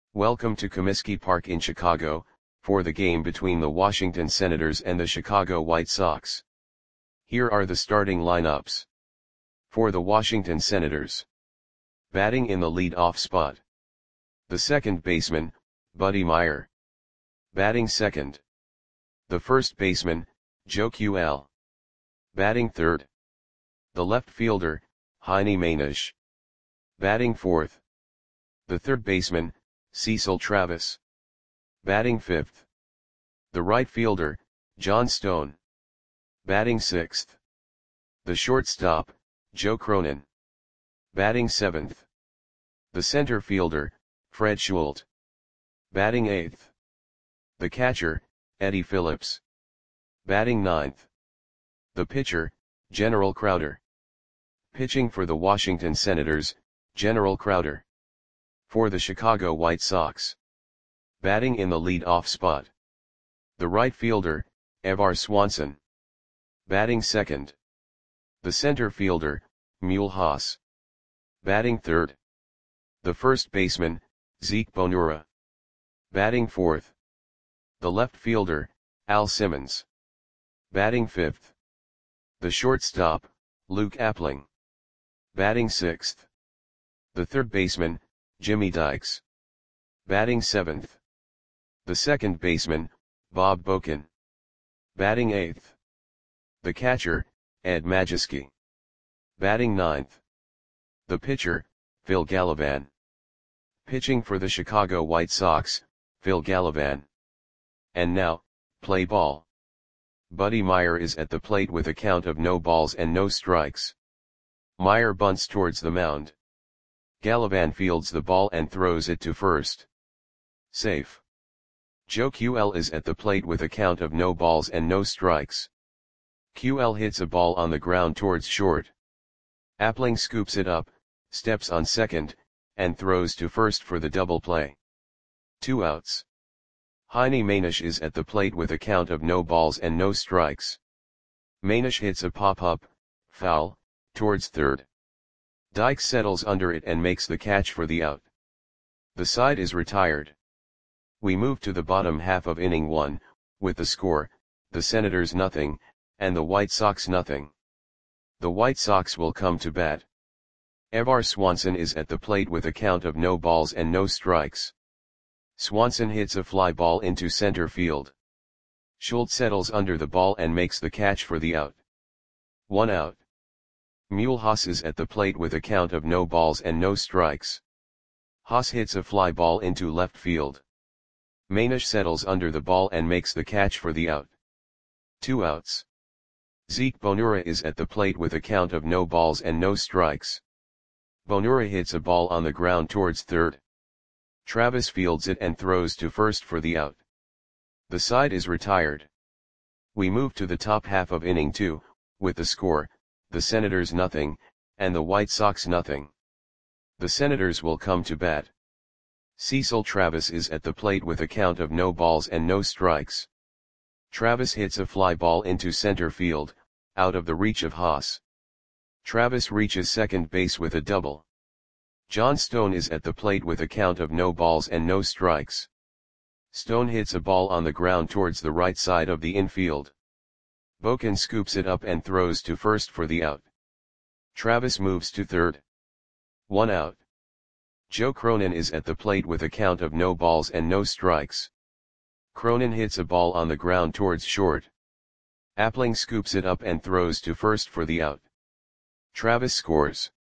Welcome to Comiskey Park in Chicago, for the game between the Washington Senators and the Chicago White Sox. Here are the starting lineups. For the Washington Senators. Batting in the lead-off spot. The second baseman, Buddy Myer. Batting second. The first baseman, Joe QL. Batting third. The left fielder, Heine Mainisch. Batting fourth. The third baseman, Cecil Travis. Batting fifth. The right fielder, John Stone. Batting sixth. The shortstop, Joe Cronin. Batting seventh. The center fielder, Fred Schult. Batting eighth. The catcher, Eddie Phillips. Batting ninth. The pitcher, General Crowder. Pitching for the Washington Senators, General Crowder. For the Chicago White Sox. Batting in the lead-off spot. The right fielder, Evar Swanson. Batting second. The center fielder, Mule Haas. Batting third. The first baseman, Zeke Bonura. Batting fourth. The left fielder, Al Simmons. Batting fifth. The shortstop, Luke Appling. Batting sixth. The third baseman, Jimmy Dykes. Batting seventh. The second baseman, Bob Boken. Batting eighth. The catcher, Ed Majewski. Batting ninth. The pitcher, Phil Gallivan. Pitching for the Chicago White Sox, Phil Gallivan. And now, play ball. Buddy Myer is at the plate with a count of no balls and no strikes. Myer bunts towards the mound. Gallivan fields the ball and throws it to first. Safe. Joe QL is at the plate with a count of no balls and no strikes. QL hits a ball on the ground towards short. Appling scoops it up, steps on second, and throws to first for the double play. 2 outs. Heine Mainisch is at the plate with a count of no balls and no strikes. Mainisch hits a pop-up, foul, towards third. Dykes settles under it and makes the catch for the out. The side is retired. We move to the bottom half of inning 1, with the score, the Senators nothing, and the White Sox nothing. The White Sox will come to bat. Evar Swanson is at the plate with a count of no balls and no strikes. Swanson hits a fly ball into center field. Schult settles under the ball and makes the catch for the out. 1 out. Mule Haas is at the plate with a count of no balls and no strikes. Haas hits a fly ball into left field. Mainisch settles under the ball and makes the catch for the out. 2 outs. Zeke Bonura is at the plate with a count of no balls and no strikes. Bonura hits a ball on the ground towards third. Travis fields it and throws to first for the out. The side is retired. We move to the top half of inning 2, with the score, the Senators nothing, and the White Sox nothing. The Senators will come to bat. Cecil Travis is at the plate with a count of no balls and no strikes. Travis hits a fly ball into center field, out of the reach of Haas. Travis reaches second base with a double. John Stone is at the plate with a count of no balls and no strikes. Stone hits a ball on the ground towards the right side of the infield. Boken scoops it up and throws to first for the out. Travis moves to third. 1 out. Joe Cronin is at the plate with a count of no balls and no strikes. Cronin hits a ball on the ground towards short. Appling scoops it up and throws to first for the out. Travis scores.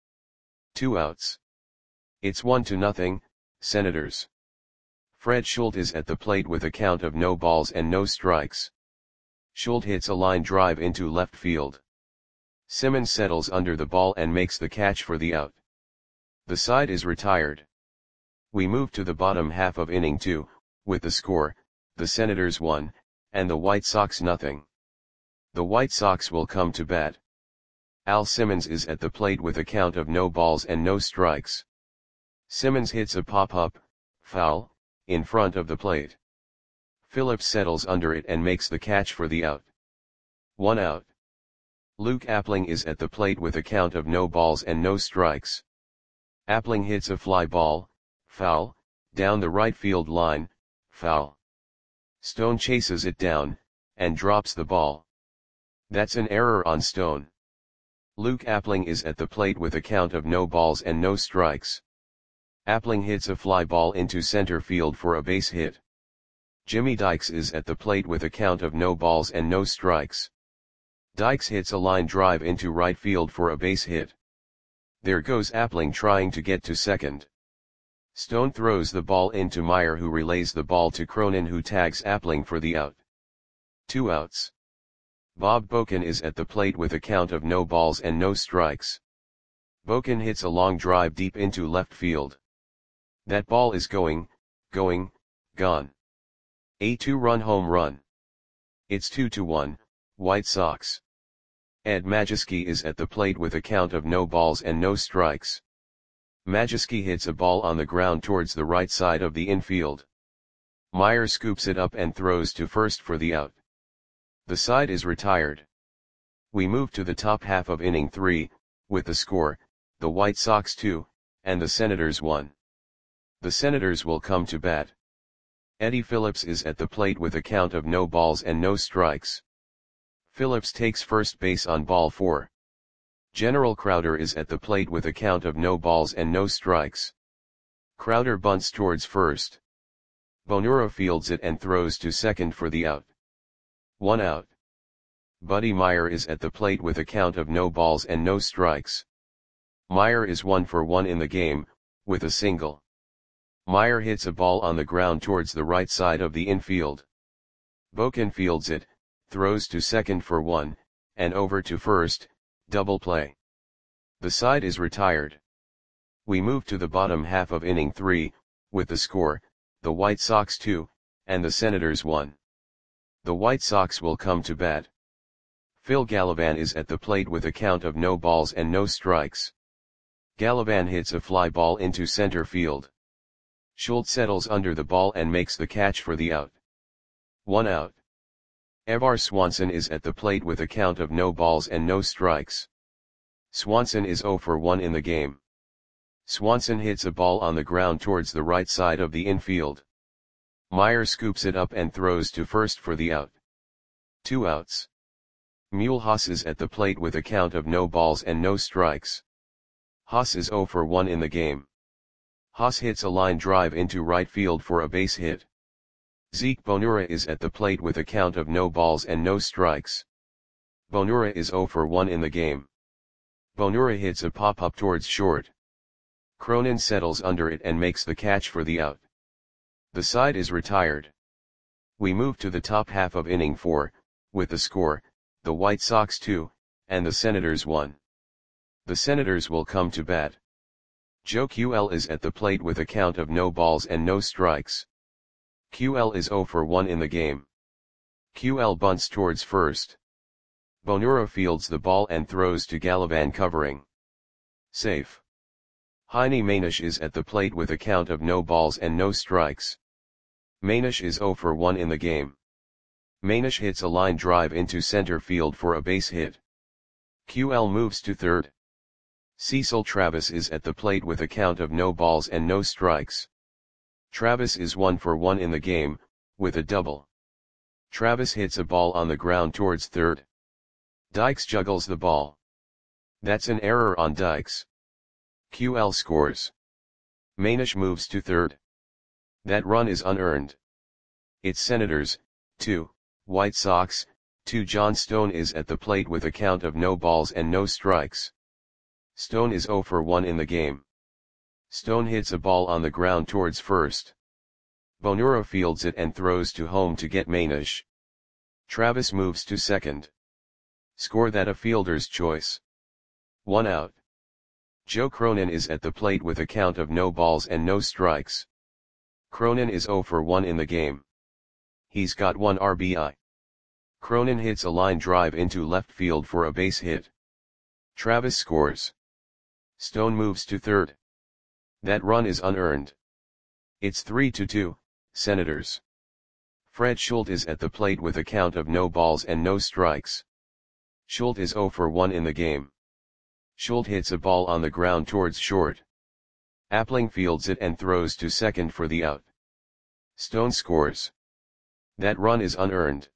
2 outs. It's 1-0, Senators. Fred Schult is at the plate with a count of no balls and no strikes. Schult hits a line drive into left field. Simmons settles under the ball and makes the catch for the out. The side is retired. We move to the bottom half of inning 2, with the score, the Senators 1, and the White Sox nothing. The White Sox will come to bat. Al Simmons is at the plate with a count of no balls and no strikes. Simmons hits a pop-up, foul, in front of the plate. Phillips settles under it and makes the catch for the out. 1 out. Luke Appling is at the plate with a count of no balls and no strikes. Appling hits a fly ball, foul, Down the right field line, foul. Stone chases it down, and drops the ball. That's an error on Stone. Luke Appling is at the plate with a count of no balls and no strikes. Appling hits a fly ball into center field for a base hit. Jimmy Dykes is at the plate with a count of no balls and no strikes. Dykes hits a line drive into right field for a base hit. There goes Appling trying to get to second. Stone throws the ball into Meyer, who relays the ball to Cronin, who tags Appling for the out. 2 outs. Bob Boken is at the plate with a count of no balls and no strikes. Boken hits a long drive deep into left field. That ball is gone. A 2-run home run. It's 2-1, White Sox. Ed Majewski is at the plate with a count of no balls and no strikes. Majewski hits a ball on the ground towards the right side of the infield. Meyer scoops it up and throws to first for the out. The side is retired. We move to the top half of inning 3, with the score, the White Sox 2, and the Senators 1. The Senators will come to bat. Eddie Phillips is at the plate with a count of no balls and no strikes. Phillips takes first base on ball 4. General Crowder is at the plate with a count of no balls and no strikes. Crowder bunts towards first. Bonura fields it and throws to second for the out. 1 out. Buddy Meyer is at the plate with a count of no balls and no strikes. Meyer is 1 for 1 in the game, with a single. Meyer hits a ball on the ground towards the right side of the infield. Boken fields it, throws to second for 1, and over to first, double play. The side is retired. We move to the bottom half of inning 3, with the score, the White Sox 2, and the Senators 1. The White Sox will come to bat. Phil Gallivan is at the plate with a count of no balls and no strikes. Gallivan hits a fly ball into center field. Schultz settles under the ball and makes the catch for the out. 1 out. Evar Swanson is at the plate with a count of no balls and no strikes. Swanson is 0 for 1 in the game. Swanson hits a ball on the ground towards the right side of the infield. Meyer scoops it up and throws to first for the out. 2 outs. Mule Haas is at the plate with a count of no balls and no strikes. Haas is 0 for 1 in the game. Haas hits a line drive into right field for a base hit. Zeke Bonura is at the plate with a count of no balls and no strikes. Bonura is 0 for 1 in the game. Bonura hits a pop-up towards short. Cronin settles under it and makes the catch for the out. The side is retired. We move to the top half of inning 4, with the score, the White Sox 2, and the Senators 1. The Senators will come to bat. Joe QL is at the plate with a count of no balls and no strikes. QL is 0 for 1 in the game. QL bunts towards first. Bonura fields the ball and throws to Gallivan covering. Safe. Heine Manish is at the plate with a count of no balls and no strikes. Manish is 0 for 1 in the game. Manish hits a line drive into center field for a base hit. QL moves to third. Cecil Travis is at the plate with a count of no balls and no strikes. Travis is 1 for 1 in the game, with a double. Travis hits a ball on the ground towards third. Dykes juggles the ball. That's an error on Dykes. QL scores. Manish moves to third. That run is unearned. It's Senators, 2, White Sox, 2. John Stone is at the plate with a count of no balls and no strikes. Stone is 0 for 1 in the game. Stone hits a ball on the ground towards first. Bonura fields it and throws to home to get Manish. Travis moves to second. Score that a fielder's choice. 1 out. Joe Cronin is at the plate with a count of no balls and no strikes. Cronin is 0 for 1 in the game. He's got 1 RBI. Cronin hits a line drive into left field for a base hit. Travis scores. Stone moves to third. That run is unearned. It's 3-2, Senators. Fred Schultz is at the plate with a count of no balls and no strikes. Schultz is 0 for 1 in the game. Schultz hits a ball on the ground towards short. Appling fields it and throws to second for the out. Stone scores. That run is unearned.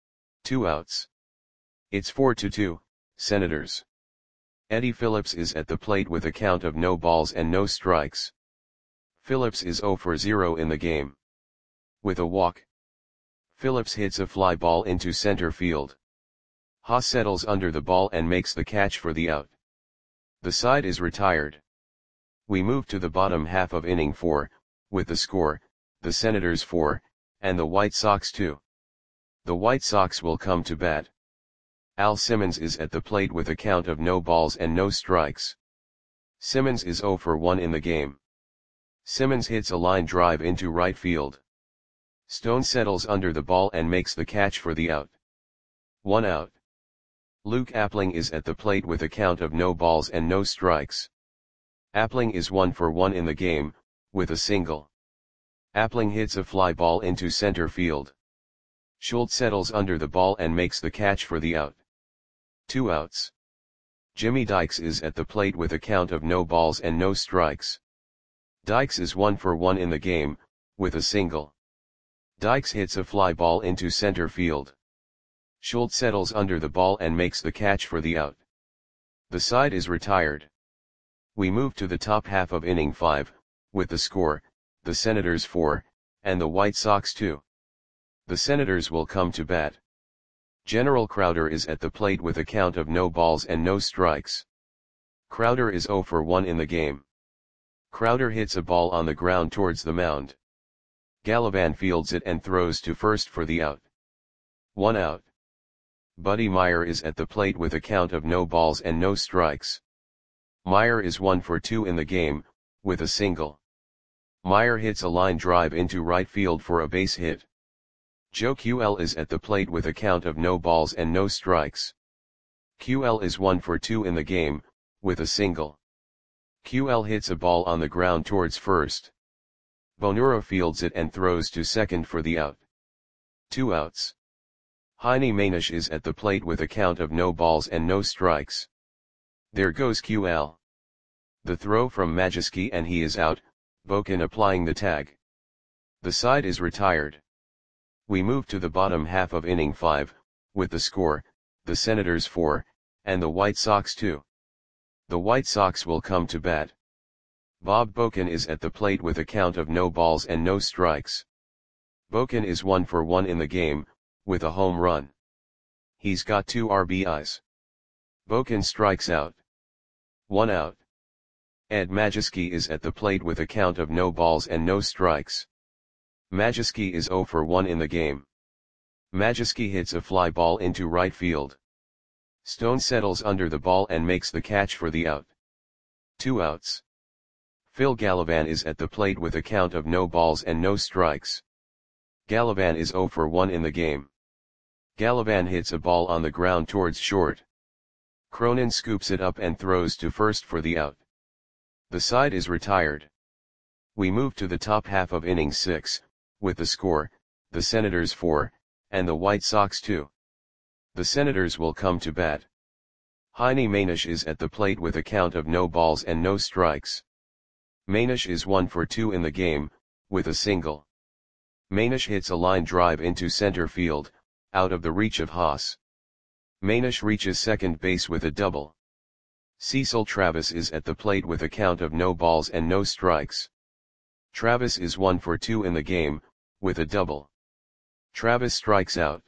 2 outs. It's 4-2, Senators. Eddie Phillips is at the plate with a count of no balls and no strikes. Phillips is 0 for 0 in the game. With a walk, Phillips hits a fly ball into center field. Haas settles under the ball and makes the catch for the out. The side is retired. We move to the bottom half of inning 4, with the score, the Senators 4, and the White Sox 2. The White Sox will come to bat. Al Simmons is at the plate with a count of no balls and no strikes. Simmons is 0 for 1 in the game. Simmons hits a line drive into right field. Stone settles under the ball and makes the catch for the out. 1 out. Luke Appling is at the plate with a count of no balls and no strikes. Appling is 1 for 1 in the game, with a single. Appling hits a fly ball into center field. Schultz settles under the ball and makes the catch for the out. 2 outs. Jimmy Dykes is at the plate with a count of no balls and no strikes. Dykes is 1 for 1 in the game, with a single. Dykes hits a fly ball into center field. Schultz settles under the ball and makes the catch for the out. The side is retired. We move to the top half of inning 5, with the score, the Senators 4, and the White Sox 2. The Senators will come to bat. General Crowder is at the plate with a count of no balls and no strikes. Crowder is 0 for 1 in the game. Crowder hits a ball on the ground towards the mound. Gallivan fields it and throws to first for the out. 1 out. Buddy Meyer is at the plate with a count of no balls and no strikes. Meyer is 1 for 2 in the game, with a single. Meyer hits a line drive into right field for a base hit. Joe QL is at the plate with a count of no balls and no strikes. QL is 1 for 2 in the game, with a single. QL hits a ball on the ground towards first. Bonura fields it and throws to second for the out. 2 outs. Heine Manish is at the plate with a count of no balls and no strikes. There goes QL. The throw from Majewski and he is out, Boken applying the tag. The side is retired. We move to the bottom half of inning 5, with the score, the Senators 4, and the White Sox 2. The White Sox will come to bat. Bob Boken is at the plate with a count of no balls and no strikes. Boken is 1 for 1 in the game, with a home run. He's got 2 RBIs. Boken strikes out. 1 out. Ed Majewski is at the plate with a count of no balls and no strikes. Majewski is 0 for 1 in the game. Majewski hits a fly ball into right field. Stone settles under the ball and makes the catch for the out. 2 outs. Phil Gallivan is at the plate with a count of no balls and no strikes. Gallivan is 0 for 1 in the game. Gallivan hits a ball on the ground towards short. Cronin scoops it up and throws to first for the out. The side is retired. We move to the top half of inning 6, with the score, the Senators 4, and the White Sox 2. The Senators will come to bat. Heine Manish is at the plate with a count of no balls and no strikes. Manish is 1 for 2 in the game, with a single. Manish hits a line drive into center field, out of the reach of Haas. Manish reaches second base with a double. Cecil Travis is at the plate with a count of no balls and no strikes. Travis is 1 for 2 in the game, with a double. Travis strikes out.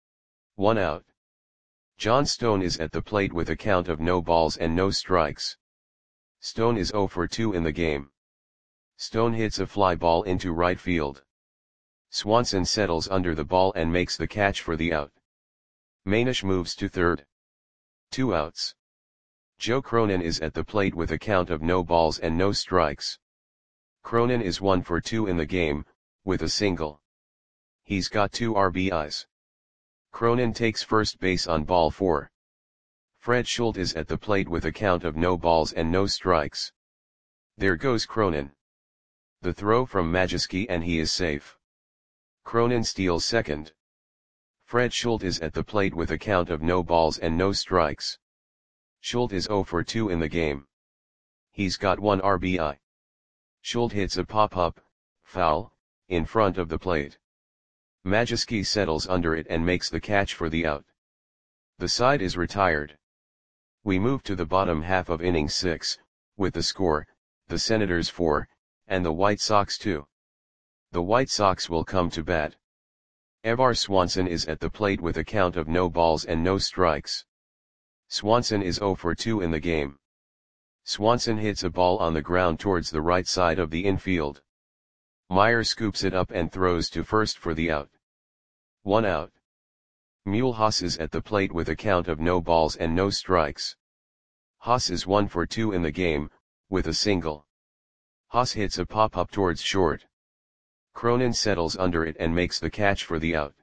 1 out. John Stone is at the plate with a count of no balls and no strikes. Stone is 0 for 2 in the game. Stone hits a fly ball into right field. Swanson settles under the ball and makes the catch for the out. Manish moves to third. 2 outs. Joe Cronin is at the plate with a count of no balls and no strikes. Cronin is 1 for 2 in the game, with a single. He's got 2 RBIs. Cronin takes first base on ball 4. Fred Schultz is at the plate with a count of no balls and no strikes. There goes Cronin. The throw from Majewski and he is safe. Cronin steals second. Fred Schultz is at the plate with a count of no balls and no strikes. Schultz is 0 for 2 in the game. He's got 1 RBI. Schuld hits a pop-up, foul, in front of the plate. Majewski settles under it and makes the catch for the out. The side is retired. We move to the bottom half of inning 6, with the score, the Senators 4, and the White Sox 2. The White Sox will come to bat. Evar Swanson is at the plate with a count of no balls and no strikes. Swanson is 0 for 2 in the game. Swanson hits a ball on the ground towards the right side of the infield. Meyer scoops it up and throws to first for the out. 1 out. Mulhouse is at the plate with a count of no balls and no strikes. Haas is 1 for 2 in the game, with a single. Haas hits a pop-up towards short. Cronin settles under it and makes the catch for the out.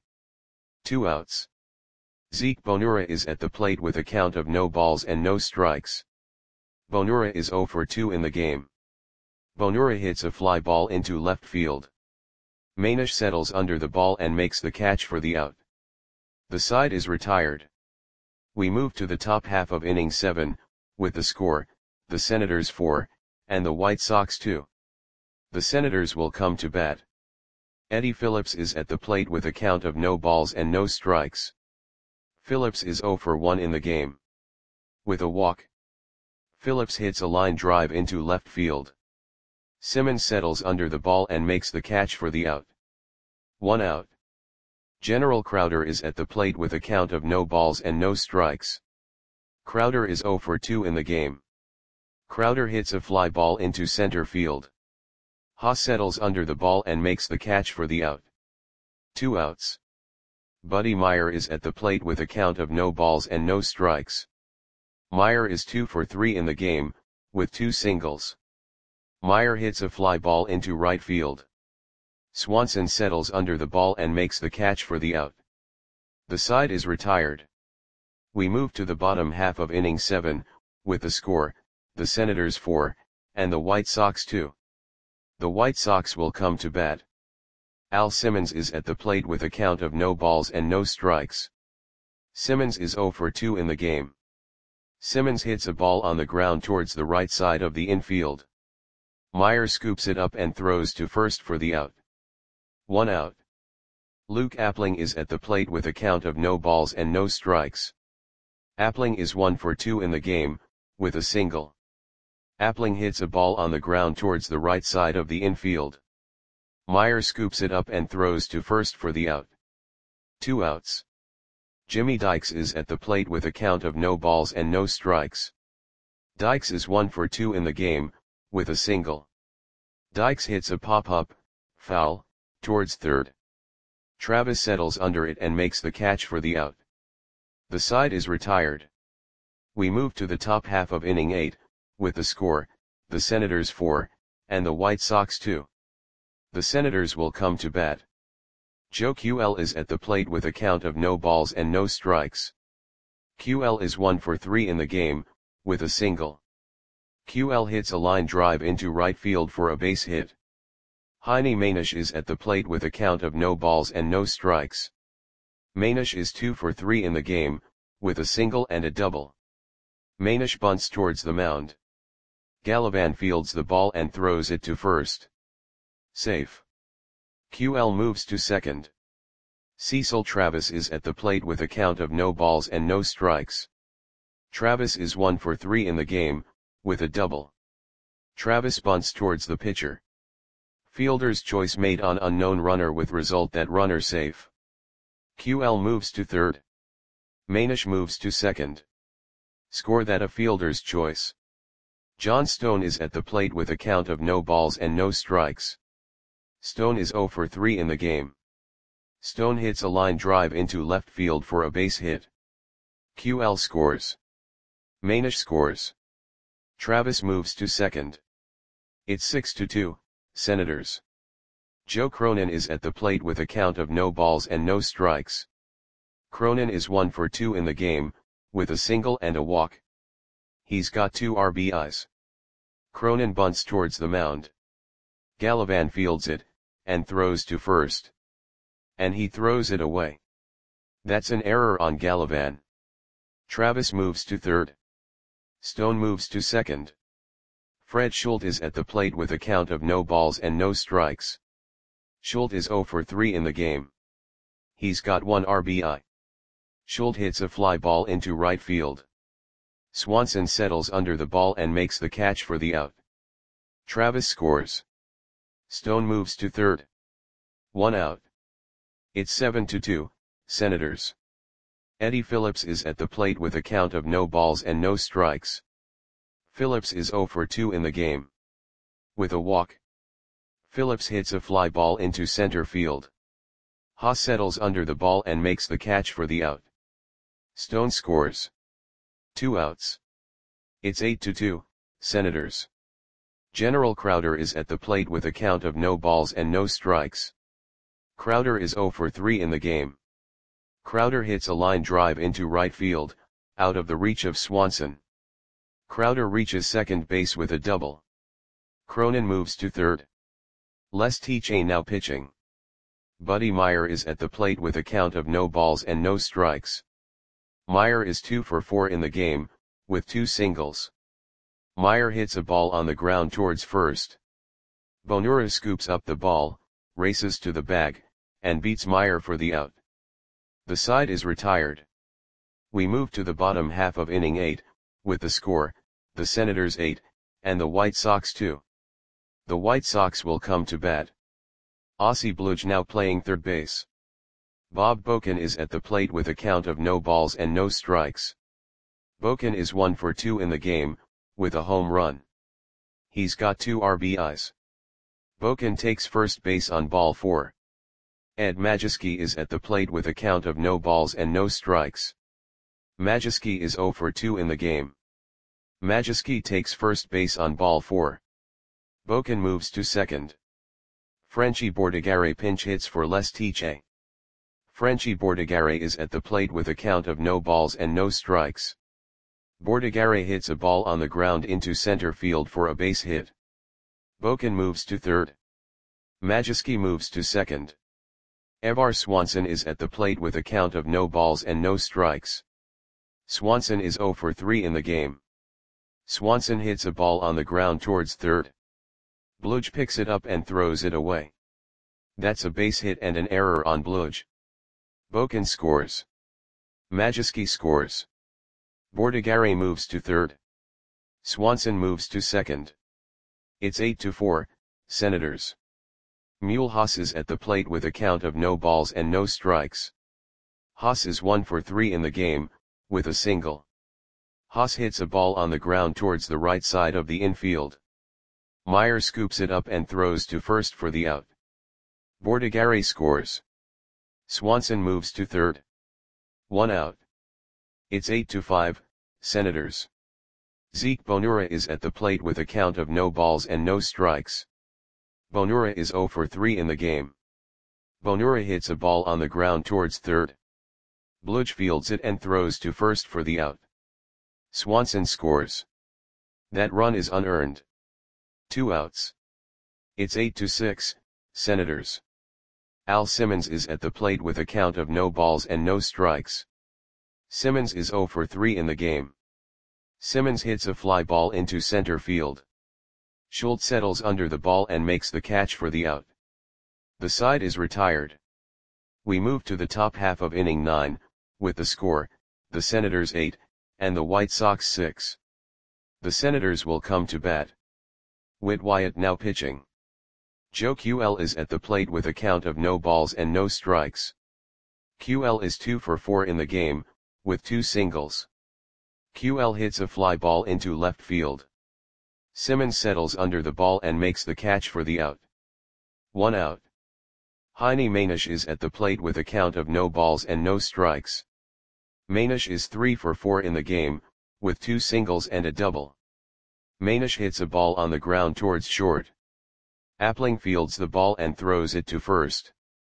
2 outs. Zeke Bonura is at the plate with a count of no balls and no strikes. Bonura is 0 for 2 in the game. Bonura hits a fly ball into left field. Mainish settles under the ball and makes the catch for the out. The side is retired. We move to the top half of inning 7, with the score, the Senators 4, and the White Sox 2. The Senators will come to bat. Eddie Phillips is at the plate with a count of no balls and no strikes. Phillips is 0 for 1 in the game. With a walk, Phillips hits a line drive into left field. Simmons settles under the ball and makes the catch for the out. 1 out. General Crowder is at the plate with a count of no balls and no strikes. Crowder is 0 for 2 in the game. Crowder hits a fly ball into center field. Haas settles under the ball and makes the catch for the out. 2 outs. Buddy Meyer is at the plate with a count of no balls and no strikes. Meyer is 2 for 3 in the game, with 2 singles. Meyer hits a fly ball into right field. Swanson settles under the ball and makes the catch for the out. The side is retired. We move to the bottom half of inning 7, with the score, the Senators 4, and the White Sox 2. The White Sox will come to bat. Al Simmons is at the plate with a count of no balls and no strikes. Simmons is 0 for 2 in the game. Simmons hits a ball on the ground towards the right side of the infield. Meyer scoops it up and throws to first for the out. 1 out. Luke Appling is at the plate with a count of no balls and no strikes. Appling is 1 for 2 in the game, with a single. Appling hits a ball on the ground towards the right side of the infield. Meyer scoops it up and throws to first for the out. 2 outs. Jimmy Dykes is at the plate with a count of no balls and no strikes. Dykes is 1 for 2 in the game, with a single. Dykes hits a pop-up, foul, towards third. Travis settles under it and makes the catch for the out. The side is retired. We move to the top half of inning 8, with the score, the Senators 4, and the White Sox 2. The Senators will come to bat. Joe QL is at the plate with a count of no balls and no strikes. QL is 1 for 3 in the game, with a single. QL hits a line drive into right field for a base hit. Heine Mainish is at the plate with a count of no balls and no strikes. Mainish is 2 for 3 in the game, with a single and a double. Mainish bunts towards the mound. Gallivan fields the ball and throws it to first. Safe. QL moves to second. Cecil Travis is at the plate with a count of no balls and no strikes. Travis is 1 for 3 in the game, with a double. Travis bunts towards the pitcher. Fielder's choice made on unknown runner with result that runner safe. QL moves to third. Mainish moves to second. Score that a fielder's choice. John Stone is at the plate with a count of no balls and no strikes. Stone is 0 for 3 in the game. Stone hits a line drive into left field for a base hit. QL scores. Mainish scores. Travis moves to second. It's 6-2, Senators. Joe Cronin is at the plate with a count of no balls and no strikes. Cronin is 1 for 2 in the game, with a single and a walk. He's got 2 RBIs. Cronin bunts towards the mound. Gallivan fields it, and throws to first. And he throws it away. That's an error on Gallivan. Travis moves to third. Stone moves to second. Fred Schult is at the plate with a count of no balls and no strikes. Schult is 0 for 3 in the game. He's got 1 RBI. Schult hits a fly ball into right field. Swanson settles under the ball and makes the catch for the out. Travis scores. Stone moves to third. 1 out. It's 7-2, Senators. Eddie Phillips is at the plate with a count of no balls and no strikes. Phillips is 0 for 2 in the game. With a walk, Phillips hits a fly ball into center field. Haas settles under the ball and makes the catch for the out. Stone scores. 2 outs. It's 8-2, Senators. General Crowder is at the plate with a count of no balls and no strikes. Crowder is 0 for 3 in the game. Crowder hits a line drive into right field, out of the reach of Swanson. Crowder reaches second base with a double. Cronin moves to third. Les Teachain now pitching. Buddy Meyer is at the plate with a count of no balls and no strikes. Meyer is 2 for 4 in the game, with 2 singles. Meyer hits a ball on the ground towards first. Bonura scoops up the ball, races to the bag, and beats Meyer for the out. The side is retired. We move to the bottom half of inning 8, with the score, the Senators 8, and the White Sox 2. The White Sox will come to bat. Ossie Bluge now playing third base. Bob Boken is at the plate with a count of no balls and no strikes. Boken is 1 for 2 in the game, with a home run. He's got 2 RBIs. Boken takes first base on ball 4. Ed Majewski is at the plate with a count of no balls and no strikes. Majewski is 0 for 2 in the game. Majewski takes first base on ball 4. Boken moves to second. Frenchie Bordigare pinch hits for Les Teachain. Frenchie Bordigare is at the plate with a count of no balls and no strikes. Bordigare hits a ball on the ground into center field for a base hit. Boken moves to third. Majewski moves to second. Evar Swanson is at the plate with a count of no balls and no strikes. Swanson is 0 for 3 in the game. Swanson hits a ball on the ground towards third. Bluge picks it up and throws it away. That's a base hit and an error on Bluge. Boken scores. Majewski scores. Bordigare moves to third. Swanson moves to second. It's 8-4, Senators. Mule Haas is at the plate with a count of no balls and no strikes. Haas is 1 for 3 in the game, with a single. Haas hits a ball on the ground towards the right side of the infield. Meyer scoops it up and throws to first for the out. Bordigare scores. Swanson moves to third. 1 out. It's 8-5, Senators. Zeke Bonura is at the plate with a count of no balls and no strikes. Bonura is 0 for 3 in the game. Bonura hits a ball on the ground towards third. Bluge fields it and throws to first for the out. Swanson scores. That run is unearned. 2 outs. It's 8-6, Senators. Al Simmons is at the plate with a count of no balls and no strikes. Simmons is 0 for 3 in the game. Simmons hits a fly ball into center field. Schult settles under the ball and makes the catch for the out. The side is retired. We move to the top half of inning 9, with the score, the Senators 8, and the White Sox 6. The Senators will come to bat. Whit Wyatt now pitching. Joe QL is at the plate with a count of no balls and no strikes. QL is 2 for 4 in the game, with 2 singles. QL hits a fly ball into left field. Simmons settles under the ball and makes the catch for the out. 1 out. Heine Manish is at the plate with a count of no balls and no strikes. Manish is 3 for 4 in the game, with 2 singles and a double. Manish hits a ball on the ground towards short. Appling fields the ball and throws it to first.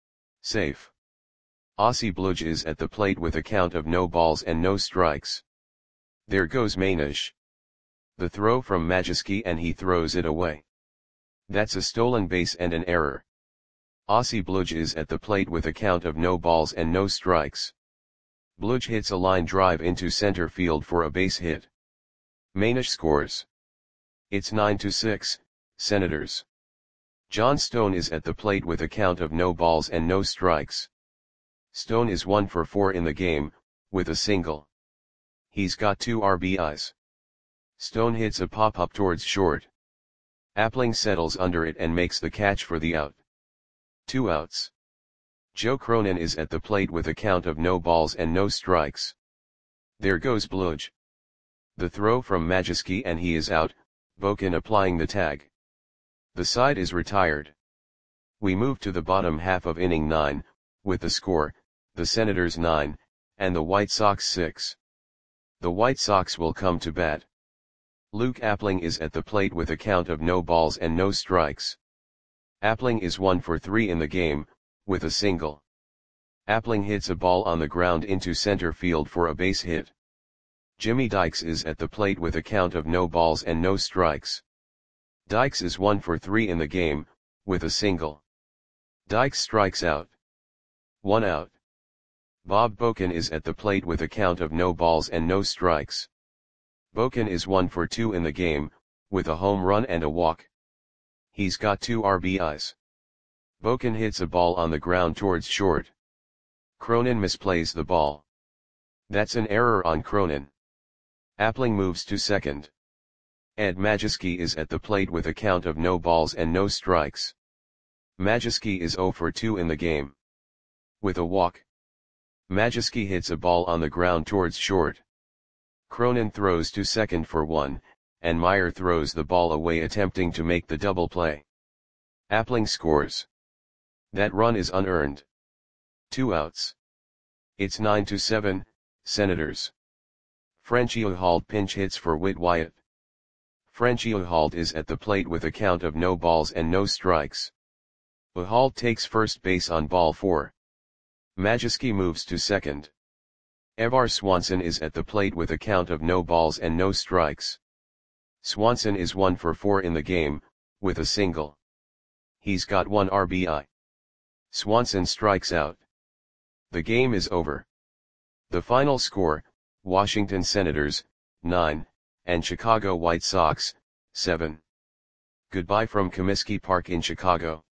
Safe. Ossie Bluge is at the plate with a count of no balls and no strikes. There goes Manish. The throw from Majewski and he throws it away. That's a stolen base and an error. Ossie Bluge is at the plate with a count of no balls and no strikes. Bluge hits a line drive into center field for a base hit. Manish scores. It's 9-6, Senators. John Stone is at the plate with a count of no balls and no strikes. Stone is 1 for 4 in the game, with a single. He's got 2 RBIs. Stone hits a pop-up towards short. Appling settles under it and makes the catch for the out. 2 outs. Joe Cronin is at the plate with a count of no balls and no strikes. There goes Bludge. The throw from Majewski and he is out, Boken applying the tag. The side is retired. We move to the bottom half of inning 9, with the score, the Senators 9, and the White Sox 6. The White Sox will come to bat. Luke Appling is at the plate with a count of no balls and no strikes. Appling is 1 for 3 in the game, with a single. Appling hits a ball on the ground into center field for a base hit. Jimmy Dykes is at the plate with a count of no balls and no strikes. Dykes is 1 for 3 in the game, with a single. Dykes strikes out. 1 out. Bob Boken is at the plate with a count of no balls and no strikes. Boken is 1 for 2 in the game, with a home run and a walk. He's got 2 RBIs. Boken hits a ball on the ground towards short. Cronin misplays the ball. That's an error on Cronin. Appling moves to second. Ed Majewski is at the plate with a count of no balls and no strikes. Majewski is 0 for 2 in the game. With a walk. Majewski hits a ball on the ground towards short. Cronin throws to second for 1, and Meyer throws the ball away attempting to make the double play. Appling scores. That run is unearned. 2 outs. It's 9-7, Senators. Frenchie Uhald pinch hits for Whit Wyatt. Frenchie Uhald is at the plate with a count of no balls and no strikes. Uhald takes first base on ball 4. Majewski moves to second. Evar Swanson is at the plate with a count of no balls and no strikes. Swanson is 1 for 4 in the game, with a single. He's got 1 RBI. Swanson strikes out. The game is over. The final score, Washington Senators, 9, and Chicago White Sox, 7. Goodbye from Comiskey Park in Chicago.